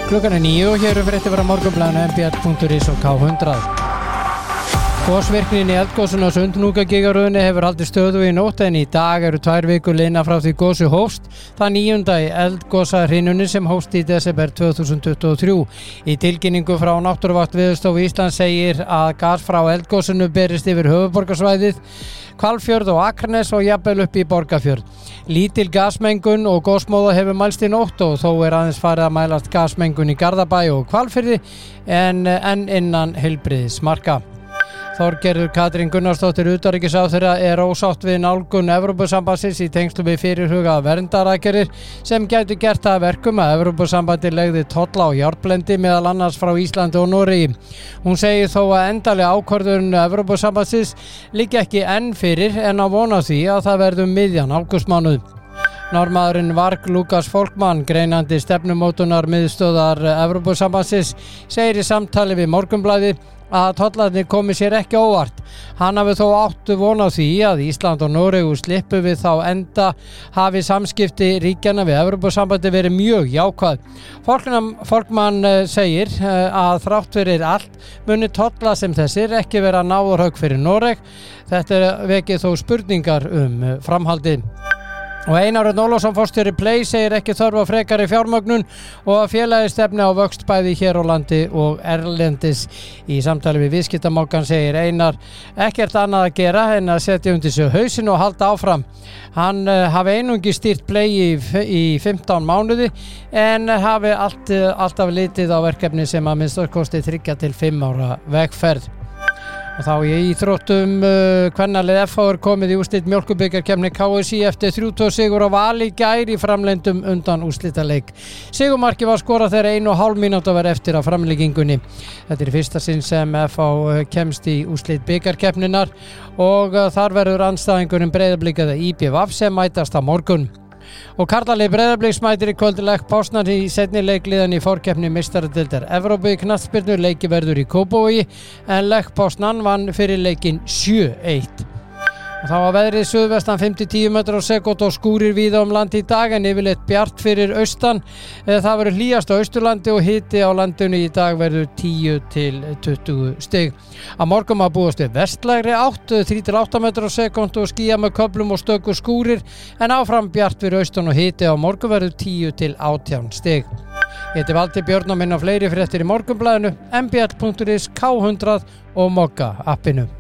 Klukkan 9 og hér eru fréttir frá Morgunblaðinu, mbl.is og K100. Gosvirknin í eldgosinu á Sundhnúkagigaröðinni hefur haldið stöðu í nótt en í dag eru 2 vikur liðnar frá því gosi hófst, það 9. í eldgosahrinunni sem hófst í desember 2023. Í tilkynningu frá Náttúruvakt Veðurstofu Íslands segir að gas frá eldgosinu berist yfir höfuðborgarsvæðið, Hvalfjörð og Akranes og jafnvel upp í Borgarfjörð. Lítil gasmengun og gosmóða hefur mælst í nótt og þó aðeins farið að mælast gasmengun í Garðabæ og Hvalfirði en innan heilbrigðismarka. Þorgerður Katrín Gunnarsdóttir utanríkisráðherra er ósátt við nálgun Evrópusambandsins í tengslum við fyrirhugaðar verndaraðgerðir sem gætu gert það að verkum að Evrópusambandið legði tolla á járnblendi meðal annars frá Íslandi og Noregi. Hún segir þó að endanleg ákvörðun Evrópusambandsins liggi ekki enn fyrir en á von á því að það verði miðjan ágústmánuð. Norðmaðurinn Varg Lukas Folkmann, greinandi stefnumótunar miðstöðvar Evrópusambandsins, segir í samtali við Morgunblaðið að tollarnir komi sér ekki óvart. Hann hafi þó átt von á því að Ísland og Noregur slippu við þá enda hafi samskipti ríkjanna við Evrópusambandi verið mjög jákvæð. Folkmann segir að þrátt fyrir allt muni tollar sem þessir ekki vera náðarhögg fyrir Noreg. Þetta vekið þó spurningar framhaldið. Og Einar Örn Ólafsson forstjóri Play segir ekki þörf á frekari fjármögnun og að félagið stefni á vöxt bæði hér á landi og erlendis. Í samtali við Viðskiptamorgan segir Einar ekkert annað að gera en að setja undir sig hausinn og halda áfram. Hann hafi einungi stýrt Play í 15 mánuði en hafi alltaf litið á verkefni sem að minnstakosti 3 til 5 ára vegferð. Og þá í íþróttum kvennalið FH er komið í úrslit mjólkurbikarkeppni KSÍ eftir 3-2 sigur á Val í gær í framlengdum undan úrslitaleik. Sigurmarkið var skorað þegar 1,5 mínúta var eftir af framlengingunni. Þetta er fyrsta sinn sem FH kemst í úrslit bikarkeppninnar og þar verður andstæðingurinn Breiðablik eða IBVF sem mætast á morgun. Og karlalið Breiðabliks mætir í kvöld Lech Poznan í seinni leikliðan í forkeppni meistaradeildar Evrópu í knattspyrnu. Leiki verður í Kópavogi en Lech Poznan vann fyrir leikinn 7-1. Og þá var veðrið suðvestan 5-10 metrar á sekúndu og skúrir víða land í dag en yfirleitt bjart fyrir austan. Það verður hlýjast á Austurlandi og hiti á landinu í dag verður 10 til 20 stig. Á morgun má búast við vestlægri átt 3-8 metrar á sekúndu og skýjað með köflum og stöku skúrir en áfram bjart fyrir austan og hiti á morgun verður 10 til 18 stig. Ég heiti Valtýr Björn og minna fleiri fréttir í Morgunblaðinu, mbl.is, K100 og Mokka appinu.